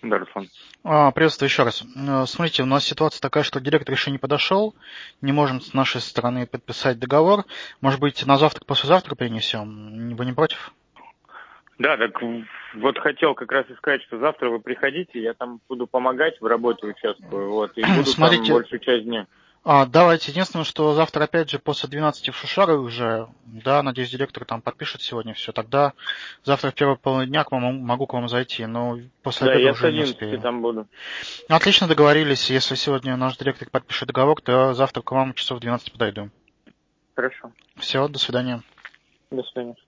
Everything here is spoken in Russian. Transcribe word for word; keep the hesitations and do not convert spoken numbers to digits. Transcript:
Да, Руслан. А, приветствую еще раз. Э, Смотрите, у нас ситуация такая, что директор еще не подошел, не можем с нашей стороны подписать договор. Может быть, на завтра, послезавтра перенесем? Вы не против? Да, так вот хотел как раз и сказать, что завтра вы приходите, я там буду помогать, в работе участвую, вот, и буду там Смотрите, большую часть дня. а, давайте. Единственное, что завтра опять же после двенадцати в Шушары уже, да, надеюсь, директор там подпишет сегодня все. Тогда завтра в первой половине дня к вам могу к вам зайти, но после Да, обеда я с уже не одиннадцати успею. там буду. Отлично договорились. Если сегодня наш директор подпишет договор, то завтра к вам часов в двенадцать подойду. Хорошо. Все, до свидания. До свидания.